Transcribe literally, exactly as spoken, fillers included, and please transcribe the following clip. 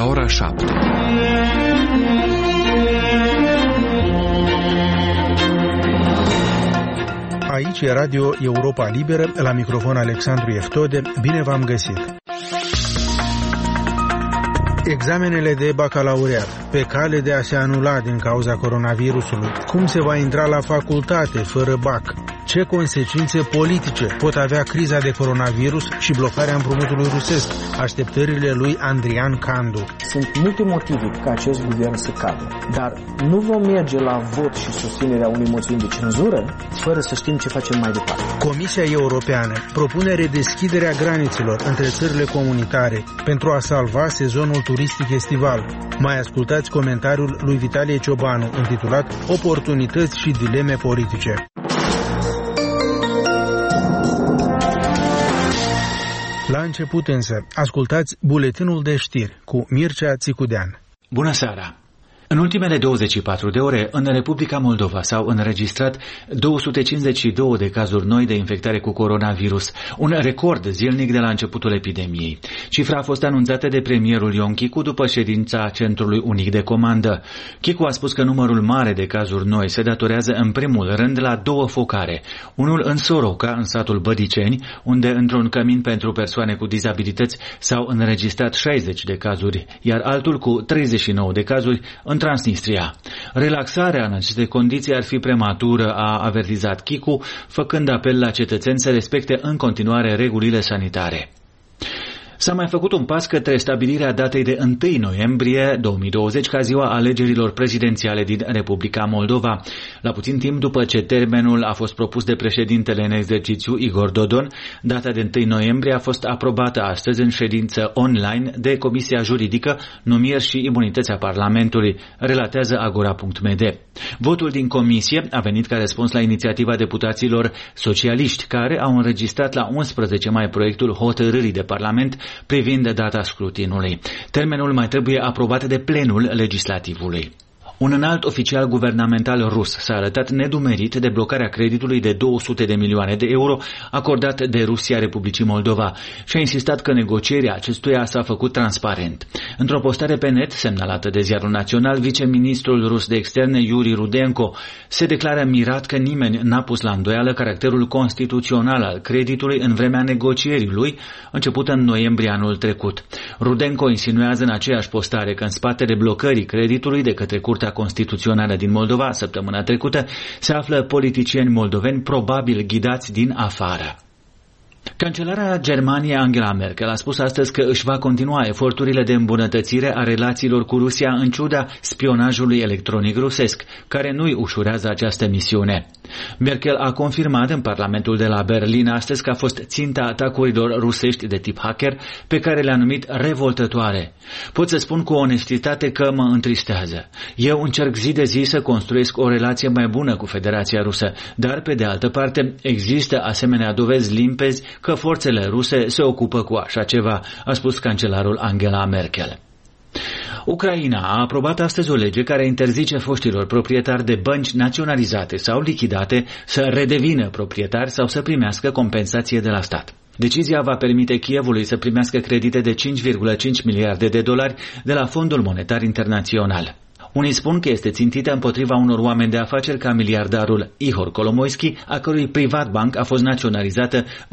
la ora șapte. Aici e Radio Europa Liberă, la microfon Alexandru Eftode. Bine v-am găsit! Examenele de bacalaureat, pe cale de a se anula din cauza coronavirusului. Cum se va intra la facultate fără bac? Ce consecințe politice pot avea criza de coronavirus și blocarea împrumutului rusesc? Așteptările lui Andrian Candu. Sunt multe motive ca acest guvern să cadă, dar nu vom merge la vot și susținerea unei moțiuni de cenzură fără să știm ce facem mai departe. Comisia Europeană propune redeschiderea granițelor între țările comunitare pentru a salva sezonul turistic estival. Mai ascultați comentariul lui Vitalie Ciobanu, intitulat Oportunități și dileme politice. La început însă, ascultați buletinul de știri cu Mircea Țicudean. Bună seara! În ultimele douăzeci și patru de ore, în Republica Moldova s-au înregistrat două sute cincizeci și doi de cazuri noi de infectare cu coronavirus, un record zilnic de la începutul epidemiei. Cifra a fost anunțată de premierul Ion Chicu după ședința Centrului Unic de Comandă. Chicu a spus că numărul mare de cazuri noi se datorează în primul rând la două focare. Unul în Soroca, în satul Bădiceni, unde într-un cămin pentru persoane cu dizabilități s-au înregistrat șaizeci de cazuri, iar altul cu treizeci și nouă de cazuri în Transnistria. Relaxarea în aceste condiții ar fi prematură, a avertizat Chicu, făcând apel la cetățeni să respecte în continuare regulile sanitare. S-a mai făcut un pas către stabilirea datei de întâi noiembrie două mii douăzeci ca ziua alegerilor prezidențiale din Republica Moldova. La puțin timp după ce termenul a fost propus de președintele în exercițiu Igor Dodon, data de întâi noiembrie a fost aprobată astăzi în ședință online de Comisia Juridică, Numiri și Imunități a Parlamentului, relatează agora punct m d. Votul din comisie a venit ca răspuns la inițiativa deputaților socialiști, care au înregistrat la unsprezece mai proiectul hotărârii de Parlament privind data scrutinului. Termenul mai trebuie aprobat de plenul legislativului. Un înalt oficial guvernamental rus s-a arătat nedumerit de blocarea creditului de două sute de milioane de euro acordat de Rusia Republicii Moldova și a insistat că negocierea acestuia s-a făcut transparent. Într-o postare pe net semnalată de Ziarul Național, viceministrul rus de externe Yuri Rudenko se declară mirat că nimeni n-a pus la îndoială caracterul constituțional al creditului în vremea negocierii lui, începută în noiembrie anul trecut. Rudenko insinuează în aceeași postare că în spatele blocării creditului de către Curtea Constituțională din Moldova săptămâna trecută se află politicieni moldoveni probabil ghidați din afară. Cancelarea Germaniei Angela Merkel a spus astăzi că își va continua eforturile de îmbunătățire a relațiilor cu Rusia în ciuda spionajului electronic rusesc, care nu-i ușurează această misiune. Merkel a confirmat în Parlamentul de la Berlin astăzi că a fost ținta atacurilor rusești de tip hacker, pe care le-a numit revoltătoare. Pot să spun cu onestitate că mă întristează. Eu încerc zi de zi să construiesc o relație mai bună cu Federația Rusă, dar pe de altă parte există asemenea dovezi limpezi că forțele ruse se ocupă cu așa ceva, a spus cancelarul Angela Merkel. Ucraina a aprobat astăzi o lege care interzice foștilor proprietari de bănci naționalizate sau lichidate să redevină proprietari sau să primească compensație de la stat. Decizia va permite Kievului să primească credite de cinci virgulă cinci miliarde de dolari de la Fondul Monetar Internațional. Unii spun că este țintită împotriva unor oameni de afaceri ca miliardarul Ihor Kolomoisky, a cărui privat banc a fost naționalizată